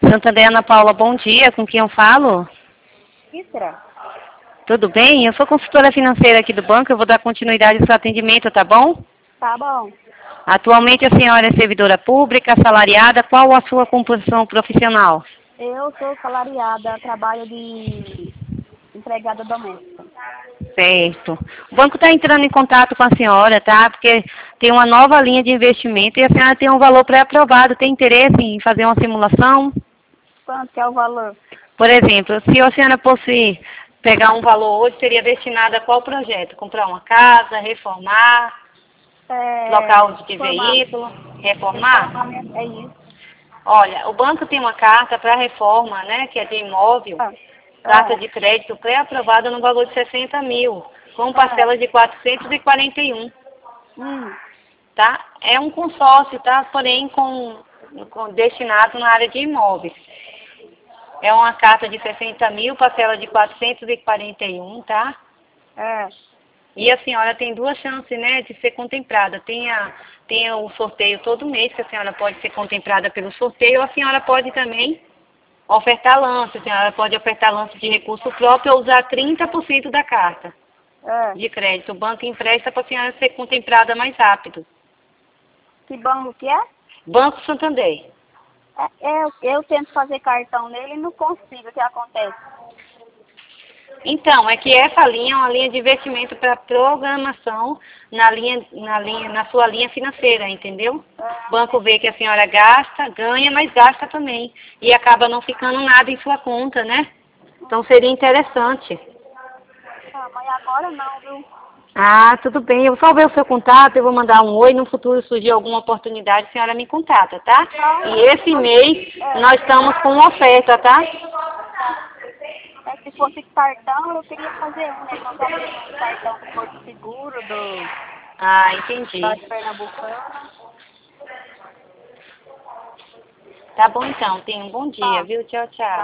Santander, Ana Paula, bom dia. Com quem eu falo? Isra? Tudo bem? Eu sou consultora financeira aqui do banco. Eu vou dar continuidade ao seu atendimento, tá bom? Tá bom. Atualmente a senhora é servidora pública, assalariada. Qual a sua composição profissional? Eu sou salariada, trabalho de empregada doméstica. Certo. O banco está entrando em contato com a senhora, tá? Porque tem uma nova linha de investimento e a senhora tem um valor pré-aprovado. Tem interesse em fazer uma simulação? Quanto que é o valor? Por exemplo, se a senhora fosse pegar um valor hoje, seria destinado a qual projeto? Comprar uma casa, reformar, local de veículo, reformar? É isso. Olha, o banco tem uma carta para reforma, né, que é de imóvel, carta de crédito pré-aprovada no valor de 60 mil, com parcela de 441, tá? É um consórcio, tá? Porém, destinado na área de imóveis. É uma carta de 60 mil, parcela de 441, tá? E a senhora tem duas chances, né, de ser contemplada. Tem o sorteio todo mês, que a senhora pode ser contemplada pelo sorteio, ou a senhora pode também ofertar lance. A senhora pode ofertar lance de recurso próprio ou usar 30% da carta de crédito. O banco empresta para a senhora ser contemplada mais rápido. Que banco que é? Banco Santander. Eu tento fazer cartão nele e não consigo. O que acontece? Então, é que essa linha é uma linha de investimento para programação na sua linha financeira, entendeu? O banco vê que a senhora gasta, ganha, mas gasta também. E acaba não ficando nada em sua conta, né? Então seria interessante. Mas agora não, viu? Ah, tudo bem. Eu vou só ver o seu contato, eu vou mandar um oi. No futuro surgir alguma oportunidade, a senhora me contata, tá? E esse mês nós estamos com uma oferta, tá? Se fosse cartão, eu queria fazer um, né? Quando eu abrir um cartão do Porto Seguro, Ah, entendi. da Pernambucana. Tá bom então. Tenha um bom dia, viu? Tchau, tchau.